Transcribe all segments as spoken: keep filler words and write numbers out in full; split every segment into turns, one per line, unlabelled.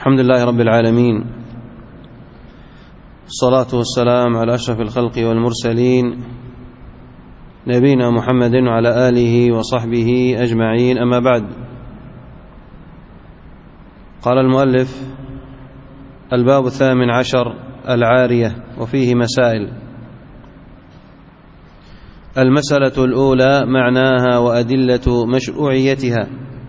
الحمد لله رب العالمين، الصلاة والسلام على أشرف الخلق والمرسلين نبينا محمد وعلى آله وصحبه أجمعين، أما بعد. قال المؤلف: الباب الثامن عشر، العارية، وفيه مسائل. المسألة الأولى: معناها وأدلة مشروعيتها.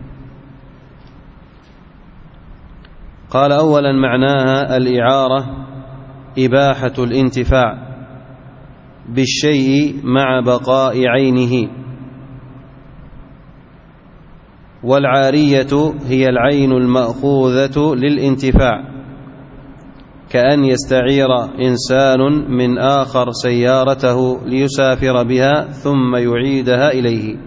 قال: أولا معناها الإعارة إباحة الانتفاع بالشيء مع بقاء عينه، والعارية هي العين المأخوذة للانتفاع، كأن يستعير إنسان من آخر سيارته ليسافر بها ثم يعيدها إليه.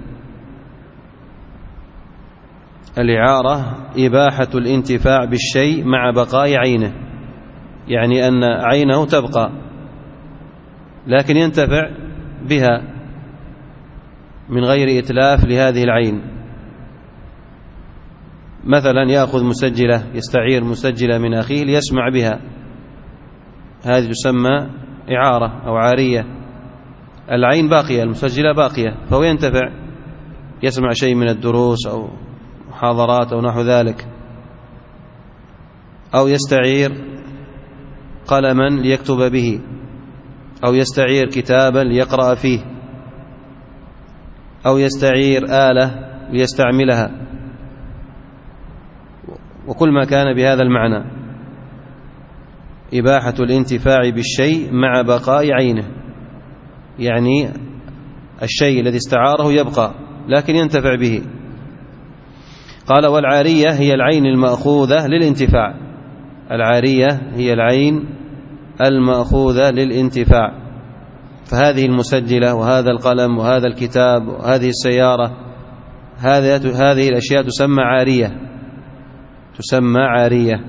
الإعارة إباحة الانتفاع بالشيء مع بقاء عينه، يعني أن عينه تبقى لكن ينتفع بها من غير إتلاف لهذه العين. مثلا يأخذ مسجلة، يستعير مسجلة من أخيه ليسمع بها، هذه تسمى إعارة أو عارية. العين باقية، المسجلة باقية، فهو ينتفع، يسمع شيء من الدروس أو محاضرات أو نحو ذلك، أو يستعير قلما ليكتب به، أو يستعير كتابا ليقرأ فيه، أو يستعير آلة ليستعملها، وكل ما كان بهذا المعنى. إباحة الانتفاع بالشيء مع بقاء عينه، يعني الشيء الذي استعاره يبقى لكن ينتفع به. قال: والعارية هي العين المأخوذة للانتفاع. العارية هي العين المأخوذة للانتفاع، فهذه المسجلة وهذا القلم وهذا الكتاب وهذه السيارة، هذه الأشياء تسمى عارية، تسمى عارية.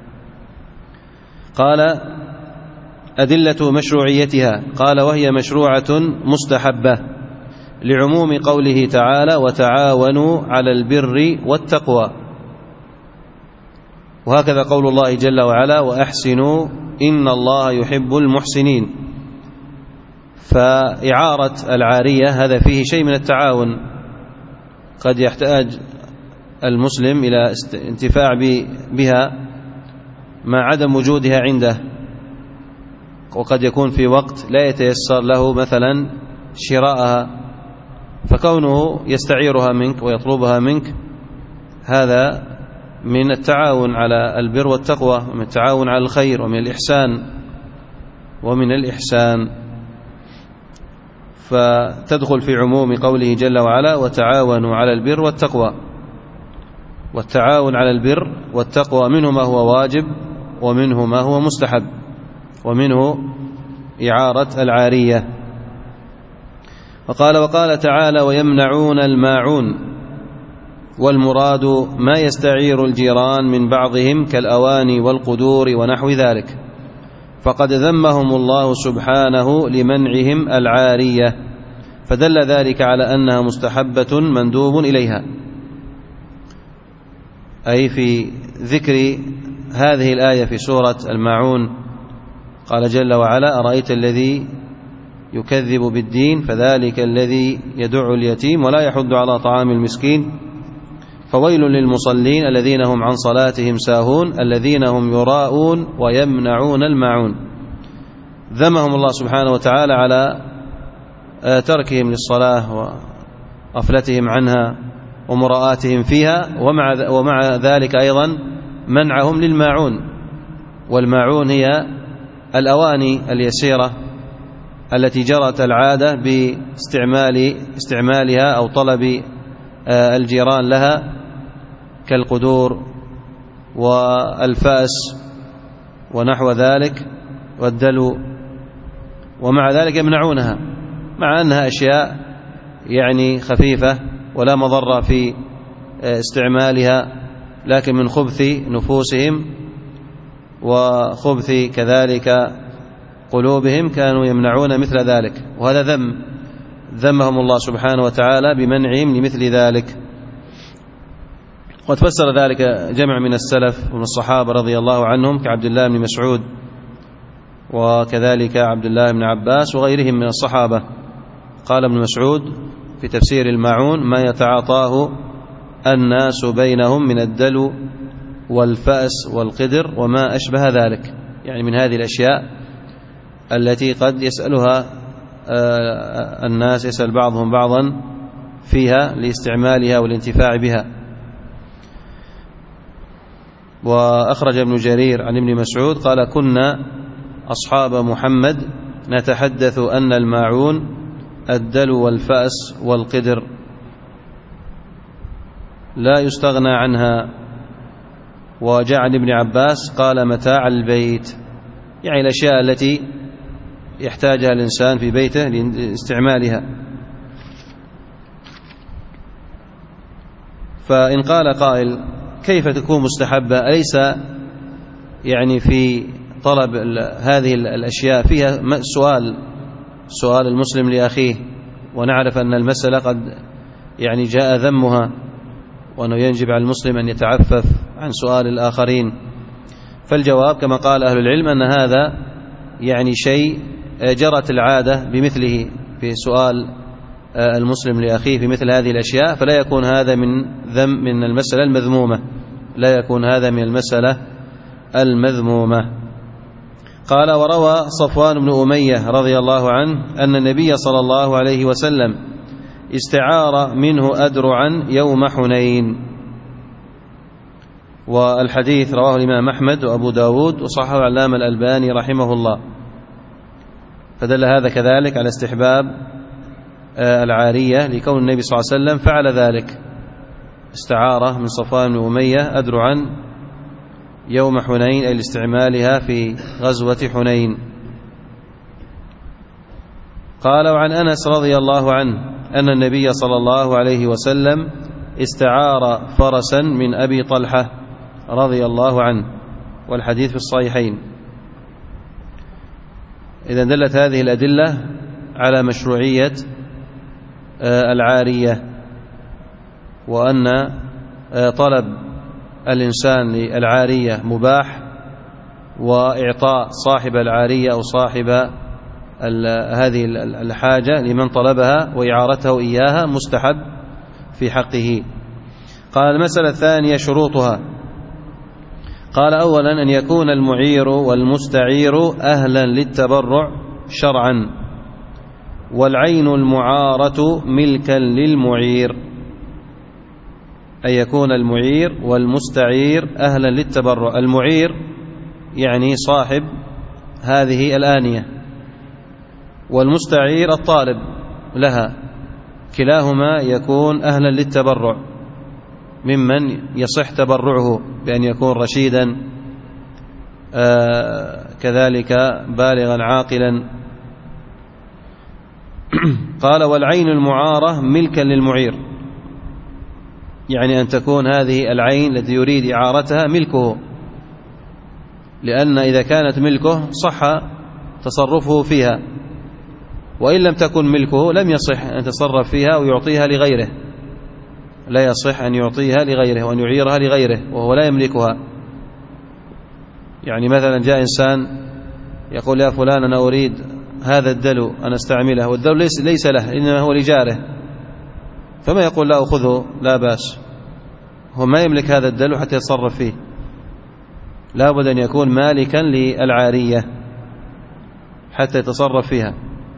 قال: أدلة مشروعيتها. قال: وهي مشروعة مستحبة، لعموم قوله تعالى: وتعاونوا على البر والتقوى. وهكذا قول الله جل وعلا: وأحسنوا إن الله يحب المحسنين. فإعارة العارية هذا فيه شيء من التعاون، قد يحتاج المسلم إلى انتفاع بها مع عدم وجودها عنده، وقد يكون في وقت لا يتيسر له مثلا شراءها، فكونه يستعيرها منك ويطلبها منك هذا من التعاون على البر والتقوى، ومن التعاون على الخير، ومن الإحسان ومن الإحسان فتدخل في عموم قوله جل وعلا: وتعاونوا على البر والتقوى. والتعاون على البر والتقوى منه ما هو واجب ومنه ما هو مستحب، ومنه إعارة العارية. وقال وقال تعالى: ويمنعون الماعون. والمراد ما يستعير الجيران من بعضهم كالأواني والقدور ونحو ذلك، فقد ذمهم الله سبحانه لمنعهم العارية، فدل ذلك على أنها مستحبة مندوب إليها. أي في ذكر هذه الآية في سورة الماعون قال جل وعلا: أرأيت الذي يكذب بالدين فذلك الذي يدع اليتيم ولا يحض على طعام المسكين، فويل للمصلين الذين هم عن صلاتهم ساهون الذين هم يراءون ويمنعون الماعون. ذمهم الله سبحانه وتعالى على تركهم للصلاة وغفلتهم عنها ومراءاتهم فيها، ومع ومع ذلك أيضا منعهم للماعون. والماعون هي الأواني اليسيرة التي جرت العادة باستعمال استعمالها أو طلب الجيران لها، كالقدور والفأس ونحو ذلك والدلو، ومع ذلك يمنعونها مع أنها أشياء يعني خفيفة ولا مضرة في استعمالها، لكن من خبث نفوسهم وخبث كذلك قلوبهم كانوا يمنعون مثل ذلك، وهذا ذم ذمهم الله سبحانه وتعالى بمنعهم لمثل ذلك. قد فسر ذلك جمع من السلف ومن الصحابة رضي الله عنهم كعبد الله بن مسعود وكذلك عبد الله بن عباس وغيرهم من الصحابة. قال ابن مسعود في تفسير الماعون: ما يتعاطاه الناس بينهم من الدلو والفأس والقدر وما أشبه ذلك، يعني من هذه الأشياء التي قد يسألها الناس، يسأل بعضهم بعضا فيها لاستعمالها والانتفاع بها. وأخرج ابن جرير عن ابن مسعود قال: كنا أصحاب محمد نتحدث أن الماعون الدلو والفأس والقدر لا يستغنى عنها. وجاء عن ابن عباس قال: متاع البيت، يعني الأشياء التي يحتاجها الإنسان في بيته لاستعمالها. فإن قال قائل: كيف تكون مستحبة؟ أليس يعني في طلب هذه الأشياء فيها سؤال سؤال المسلم لأخيه، ونعرف أن المسألة قد يعني جاء ذمها، وأنه يجب على المسلم أن يتعفف عن سؤال الآخرين. فالجواب كما قال أهل العلم أن هذا يعني شيء جرت العادة بمثله في سؤال المسلم لأخيه في مثل هذه الأشياء، فلا يكون هذا من ذم من المسألة المذمومة، لا يكون هذا من المسألة المذمومة. قال: وروى صفوان بن أمية رضي الله عنه أن النبي صلى الله عليه وسلم استعار منه أدرعا يوم حنين. والحديث رواه الإمام أحمد وأبو داود وصححه العلامة الألباني رحمه الله. فدل هذا كذلك على استحباب العارية لكون النبي صلى الله عليه وسلم فعل ذلك، استعارة من صفوان بن أمية أدرعا يوم حنين، أي لاستعمالها في غزوة حنين. قال: وعن أنس رضي الله عنه أن النبي صلى الله عليه وسلم استعار فرسا من أبي طلحة رضي الله عنه، والحديث في الصحيحين. إذا دلت هذه الأدلة على مشروعية العارية، وأن طلب الإنسان للعارية مباح، وإعطاء صاحب العارية أو صاحب هذه الحاجة لمن طلبها وإعارته إياها مستحب في حقه. قال: المسألة الثانية شروطها. قال: أولا أن يكون المعير والمستعير أهلا للتبرع شرعا، والعين المعارة ملكا للمعير، أن يكون المعير والمستعير أهلا للتبرع. المعير يعني صاحب هذه الآنية، والمستعير الطالب لها، كلاهما يكون أهلا للتبرع، ممن يصح تبرعه بأن يكون رشيدا آه كذلك بالغا عاقلا. قال: والعين المعارة ملكا للمعير، يعني أن تكون هذه العين التي يريد إعارتها ملكه، لأن إذا كانت ملكه صح تصرفه فيها، وإن لم تكن ملكه لم يصح أن يتصرف فيها ويعطيها لغيره، لا يصح أن يعطيها لغيره وأن يعيرها لغيره وهو لا يملكها. يعني مثلا جاء إنسان يقول: يا فلان أنا أريد هذا الدلو أن أستعمله، والدلو ليس, ليس له إنما هو لجاره، فما يقول: لا أخذه لا بأس، هو ما يملك هذا الدلو حتى يتصرف فيه، لا بد أن يكون مالكا للعارية حتى يتصرف فيها.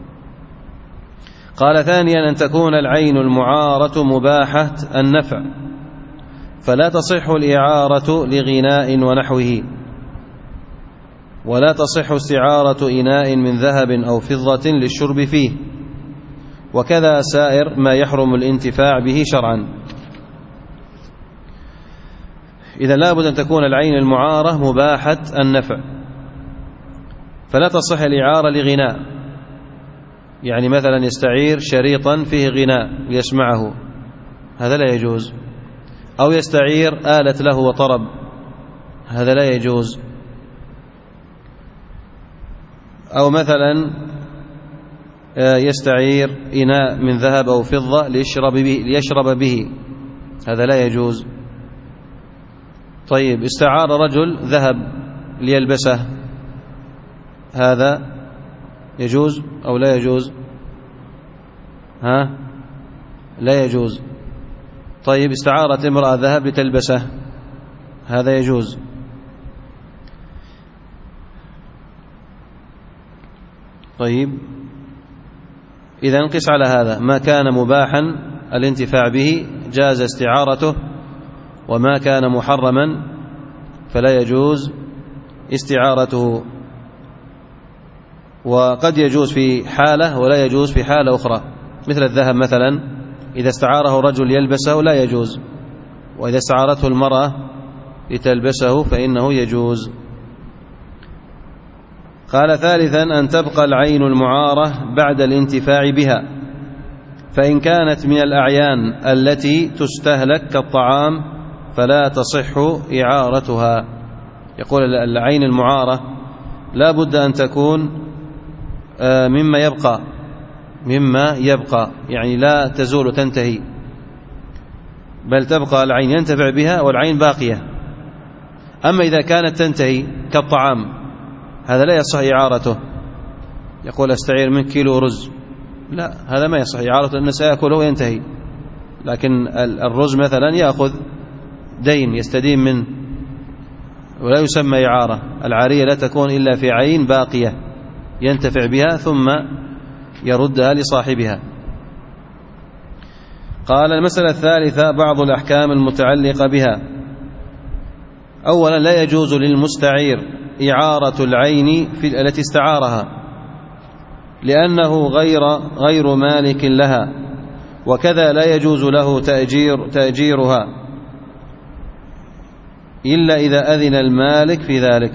قال: ثانيا أن تكون العين المعارة مباحة النفع، فلا تصح الإعارة لغناء ونحوه، ولا تصح استعارة إناء من ذهب أو فضة للشرب فيه، وكذا سائر ما يحرم الانتفاع به شرعا. إذا لابد أن تكون العين المعارة مباحة النفع، فلا تصح الإعارة لغناء، يعني مثلا يستعير شريطا فيه غناء ليسمعه، هذا لا يجوز، أو يستعير آلة له وطرب، هذا لا يجوز، أو مثلا يستعير إناء من ذهب أو فضة ليشرب به, ليشرب به هذا لا يجوز. طيب استعار رجل ذهب ليلبسه، هذا يجوز أو لا يجوز؟ ها لا يجوز. طيب استعارت امرأة ذهب لتلبسه، هذا يجوز. طيب إذا قس على هذا، ما كان مباحا الانتفاع به جاز استعارته، وما كان محرما فلا يجوز استعارته. وقد يجوز في حالة ولا يجوز في حالة أخرى، مثل الذهب مثلا إذا استعاره رجل يلبسه لا يجوز، وإذا استعارته المرأة لتلبسه فإنه يجوز. قال ثالثا أن تبقى العين المعارة بعد الانتفاع بها، فإن كانت من الأعيان التي تستهلك كالطعام فلا تصح إعارتها. يقول العين المعارة لا بد أن تكون مما يبقى مما يبقى يعني لا تزول تنتهي، بل تبقى العين ينتفع بها والعين باقية. أما إذا كانت تنتهي كالطعام هذا لا يصح إعارته. يقول استعير من كيلو رز، لا، هذا ما يصح إعارته لأنه سيأكله وينتهي. لكن الرز مثلا يأخذ دين يستدين منه ولا يسمى إعارة. العارية لا تكون إلا في عين باقية ينتفع بها ثم يردها لصاحبها. قال المسألة الثالثة بعض الأحكام المتعلقة بها. أولا لا يجوز للمستعير إعارة العين في التي استعارها، لأنه غير غير مالك لها، وكذا لا يجوز له تأجير تأجيرها إلا إذا أذن المالك في ذلك.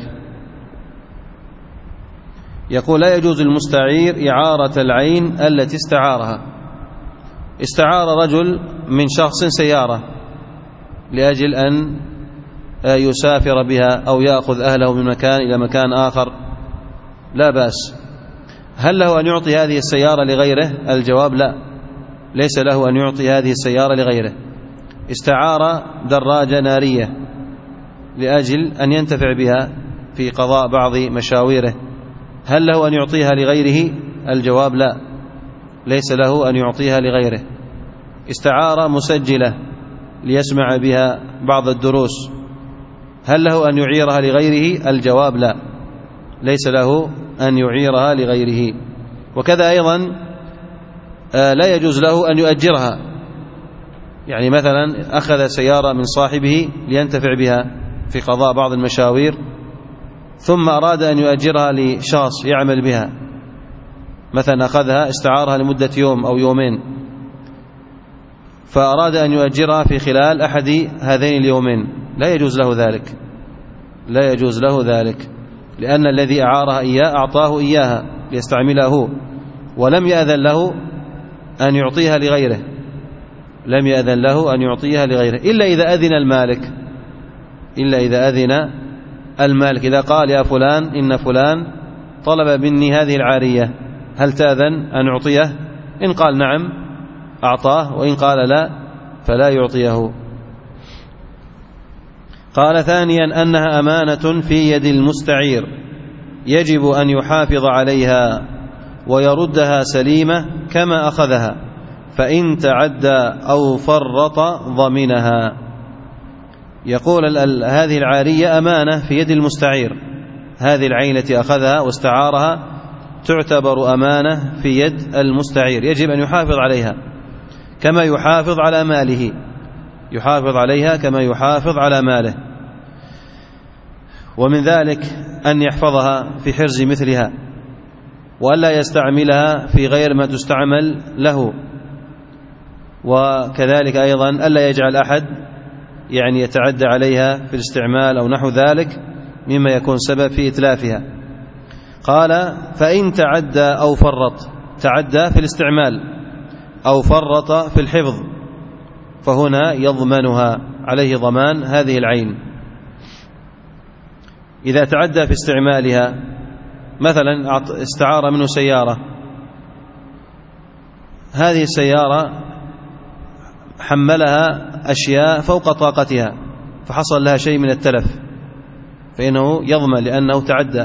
يقول لا يجوز للمستعير إعارة العين التي استعارها. استعار رجل من شخص سيارة لأجل أن يسافر بها أو يأخذ أهله من مكان إلى مكان آخر، لا بأس. هل له أن يعطي هذه السيارة لغيره؟ الجواب لا، ليس له أن يعطي هذه السيارة لغيره. استعار دراجة نارية لأجل أن ينتفع بها في قضاء بعض مشاويره، هل له أن يعطيها لغيره؟ الجواب لا، ليس له أن يعطيها لغيره. استعار مسجلة ليسمع بها بعض الدروس، هل له أن يعيرها لغيره؟ الجواب لا، ليس له أن يعيرها لغيره. وكذا أيضا لا يجوز له أن يؤجرها، يعني مثلا أخذ سيارة من صاحبه لينتفع بها في قضاء بعض المشاوير، ثم أراد أن يؤجرها لشخص يعمل بها، مثلا أخذها استعارها لمدة يوم أو يومين، فأراد أن يؤجرها في خلال أحد هذين اليومين، لا يجوز له ذلك، لا يجوز له ذلك، لأن الذي أعارها إياه أعطاه إياها ليستعمله، ولم يأذن له أن يعطيها لغيره، لم يأذن له أن يعطيها لغيره إلا إذا أذن المالك، إلا إذا أذن المالك. إذا قال يا فلان إن فلان طلب مني هذه العارية، هل تأذن أن أعطيه؟ إن قال نعم أعطاه، وإن قال لا فلا يعطيه. قال ثانيا أنها أمانة في يد المستعير، يجب أن يحافظ عليها ويردها سليمة كما أخذها، فإن تعدى أو فرط ضمنها. يقول هذه العارية أمانة في يد المستعير، هذه العين التي أخذها واستعارها تعتبر أمانة في يد المستعير، يجب أن يحافظ عليها كما يحافظ على ماله، يحافظ عليها كما يحافظ على ماله. ومن ذلك أن يحفظها في حرز مثلها، وألا يستعملها في غير ما تستعمل له، وكذلك أيضا ألا يجعل أحد يعني يتعدى عليها في الاستعمال أو نحو ذلك مما يكون سبب في إتلافها. قال فإن تعدى أو فرط، تعدى في الاستعمال أو فرط في الحفظ فهنا يضمنها، عليه ضمان هذه العين. إذا تعدى في استعمالها، مثلا استعار منه سيارة، هذه السيارة حملها أشياء فوق طاقتها فحصل لها شيء من التلف فإنه يضمن لأنه تعدى.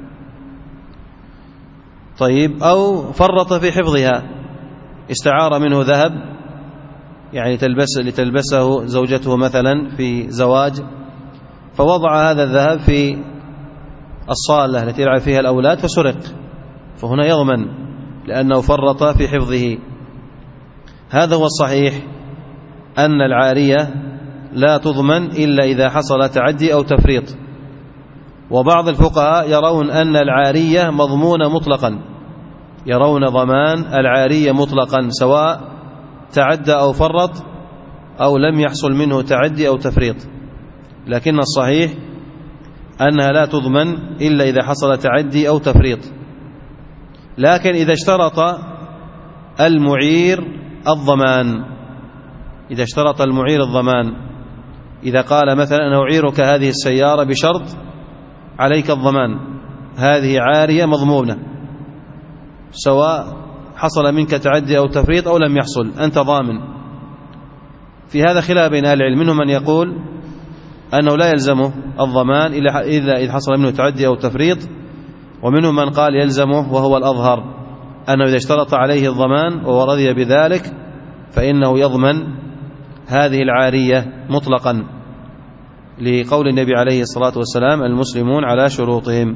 طيب أو فرط في حفظها، استعار منه ذهب يعني تلبس لتلبسه زوجته مثلا في زواج، فوضع هذا الذهب في الصالة التي يلعب فيها الأولاد فسرق، فهنا يضمن لأنه فرط في حفظه. هذا هو الصحيح، أن العارية لا تضمن إلا إذا حصل تعدي أو تفريط. وبعض الفقهاء يرون أن العارية مضمونة مطلقا، يرون ضمان العارية مطلقا سواء تعدى أو فرط أو لم يحصل منه تعدي أو تفريط، لكن الصحيح أنها لا تضمن إلا إذا حصل تعدي أو تفريط. لكن إذا اشترط المعير الضمان، إذا اشترط المعير الضمان، إذا قال مثلا أنا أعيرك هذه السيارة بشرط عليك الضمان، هذه عارية مضمونة سواء حصل منك تعدي أو تفريط أو لم يحصل، أنت ضامن. في هذا خلاف بين أهل العلم، منهم من يقول أنه لا يلزمه الضمان إلا إذا حصل منه تعدي أو تفريط، ومنهم من قال يلزمه، وهو الأظهر أنه إذا اشترط عليه الضمان ورضي بذلك فإنه يضمن هذه العارية مطلقا، لقول النبي عليه الصلاة والسلام المسلمون على شروطهم.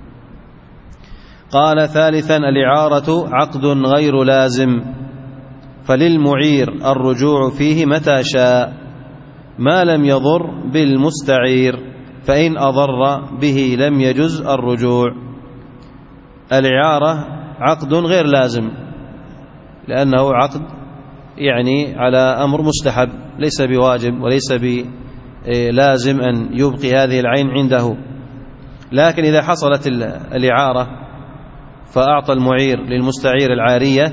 قال ثالثا الإعارة عقد غير لازم، فللمعير الرجوع فيه متى شاء ما لم يضر بالمستعير، فإن أضر به لم يجز الرجوع. الإعارة عقد غير لازم لأنه عقد يعني على أمر مستحب، ليس بواجب وليس بلازم أن يبقي هذه العين عنده. لكن إذا حصلت الإعارة فأعطى المعير للمستعير العارية،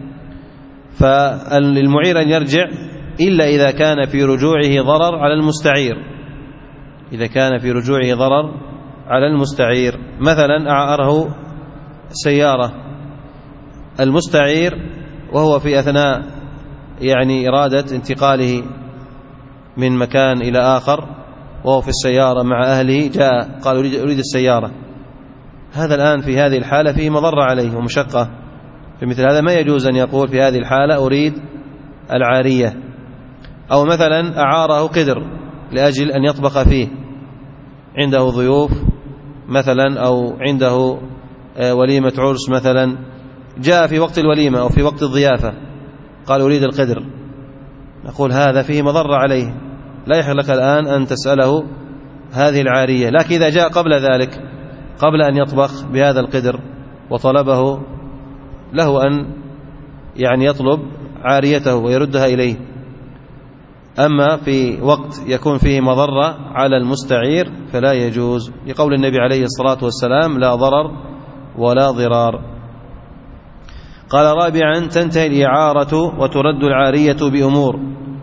فالمعير أن يرجع إلا إذا كان في رجوعه ضرر على المستعير، إذا كان في رجوعه ضرر على المستعير. مثلا أعاره سيارة المستعير وهو في أثناء يعني إرادة انتقاله من مكان إلى آخر وهو في السيارة مع أهله، جاء قال أريد السيارة، هذا الآن في هذه الحالة فيه مضرة عليه ومشقة، في مثل هذا ما يجوز أن يقول في هذه الحالة أريد العارية. أو مثلا أعاره قدر لأجل أن يطبخ فيه، عنده ضيوف مثلا أو عنده وليمة عرس مثلا، جاء في وقت الوليمة أو في وقت الضيافة قال أريد القدر، نقول هذا فيه مضرة عليه، لا يحق لك الآن أن تسأله هذه العارية. لكن إذا جاء قبل ذلك قبل أن يطبخ بهذا القدر وطلبه، له أن يعني يطلب عاريته ويردها إليه. أما في وقت يكون فيه مضرة على المستعير فلا يجوز، لقول النبي عليه الصلاة والسلام لا ضرر ولا ضرار. قال رابعا تنتهي الإعارة وترد العارية بأمور: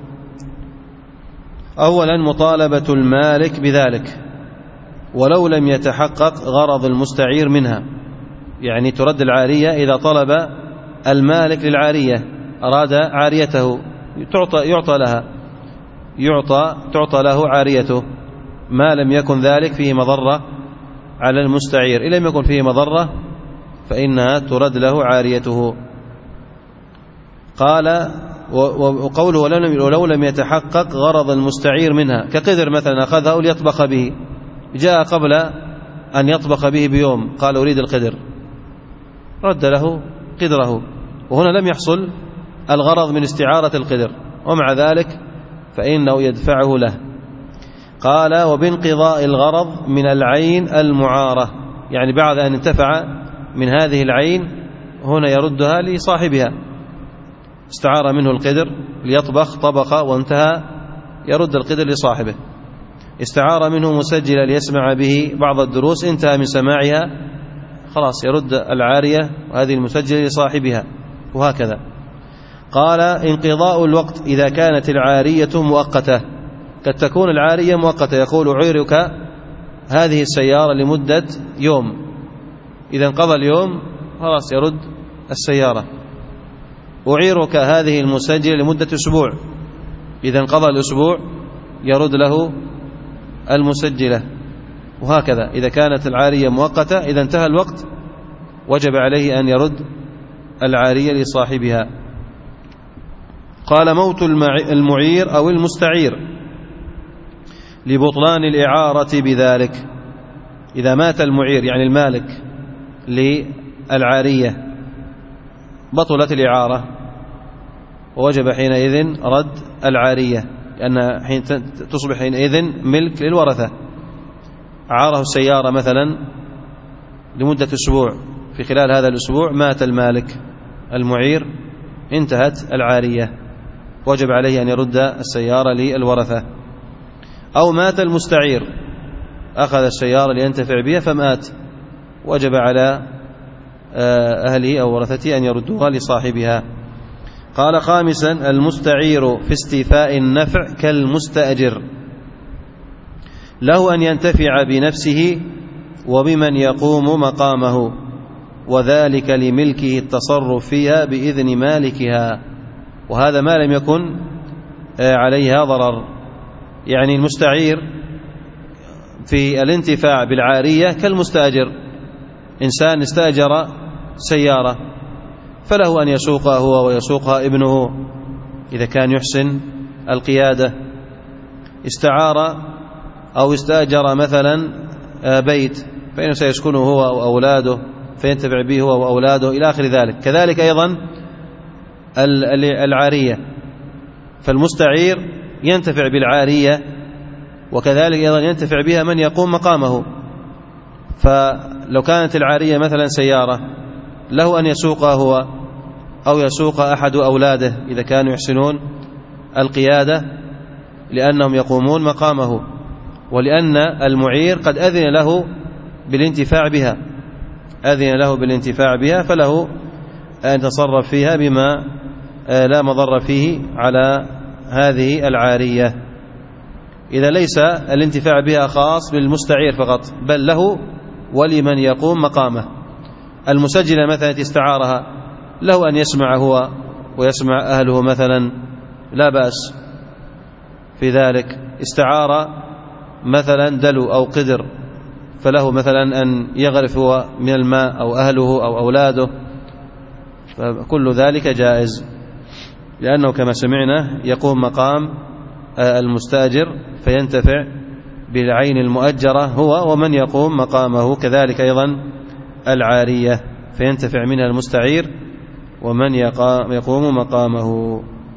أولا مطالبة المالك بذلك ولو لم يتحقق غرض المستعير منها، يعني ترد العارية إذا طلب المالك للعارية أراد عاريته تعطى, يعطى لها يعطى تعطى له عاريته، ما لم يكن ذلك فيه مضرة على المستعير. إن لم يكن فيه مضرة فإنها ترد له عاريته. قال وقوله ولو لم يتحقق غرض المستعير منها، كقدر مثلا أخذه ليطبخ به، جاء قبل أن يطبخ به بيوم قال أريد القدر، رد له قدره، وهنا لم يحصل الغرض من استعارة القدر، ومع ذلك فإنه يدفعه له. قال وبانقضاء الغرض من العين المعارة، يعني بعد أن انتفع من هذه العين هنا يردها لصاحبها، استعار منه القدر ليطبخ طبخ وانتهى، يرد القدر لصاحبه. استعار منه مسجل ليسمع به بعض الدروس، انتهى من سماعها خلاص يرد العارية وهذه المسجل لصاحبها، وهكذا. قال انقضاء الوقت إذا كانت العارية مؤقتة، قد تكون العارية مؤقتة، يقول أعيرك هذه السيارة لمدة يوم، إذا انقضى اليوم خلاص يرد السيارة. أعيرك هذه المسجل لمدة أسبوع، إذا انقضى الأسبوع يرد له المسجلة. وهكذا إذا كانت العارية مؤقتة إذا انتهى الوقت وجب عليه أن يرد العارية لصاحبها. قال موت المعير أو المستعير لبطلان الإعارة بذلك. إذا مات المعير يعني المالك للعارية بطلت الإعارة ووجب حينئذ رد العارية، لأن حين تصبح حينئذ ملك للورثة. عاره السيارة مثلا لمدة أسبوع، في خلال هذا الأسبوع مات المالك المعير انتهت العارية، وجب عليه أن يرد السيارة للورثة. أو مات المستعير أخذ السيارة لينتفع بها فمات، وجب على أهله أو ورثته أن يردوها لصاحبها. قال خامسا المستعير في استيفاء النفع كالمستأجر، له أن ينتفع بنفسه وبمن يقوم مقامه، وذلك لملكه التصرف فيها بإذن مالكها، وهذا ما لم يكن عليها ضرر. يعني المستعير في الانتفاع بالعارية كالمستأجر، إنسان استأجر سيارة فله أن يسوقها هو ويسوقها ابنه إذا كان يحسن القيادة. استعار أو استأجر مثلا بيت فإنه سيسكنه هو وأولاده فينتفع به هو وأولاده إلى آخر ذلك. كذلك أيضا العارية، فالمستعير ينتفع بالعارية وكذلك أيضا ينتفع بها من يقوم مقامه. فلو كانت العارية مثلا سيارة له أن يسوقها هو أو يسوق أحد أولاده إذا كانوا يحسنون القيادة لأنهم يقومون مقامه، ولأن المعير قد أذن له بالانتفاع بها أذن له بالانتفاع بها فله أن يتصرف فيها بما لا مضر فيه على هذه العارية. إذا ليس الانتفاع بها خاص بالمستعير فقط بل له ولمن يقوم مقامه. المسجلة مثلا استعارها له أن يسمع هو ويسمع أهله مثلا لا بأس في ذلك. استعار مثلا دلو أو قدر فله مثلا أن يغرف هو من الماء أو أهله أو أولاده، فكل ذلك جائز لأنه كما سمعنا يقوم مقام المستأجر فينتفع بالعين المؤجرة هو ومن يقوم مقامه. كذلك أيضا العارية فينتفع منها المستعير ومن يقوم مقامه.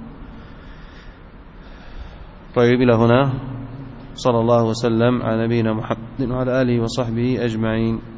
طيب إلى هنا. صلى الله وسلم على نبينا محمد وعلى آله وصحبه أجمعين.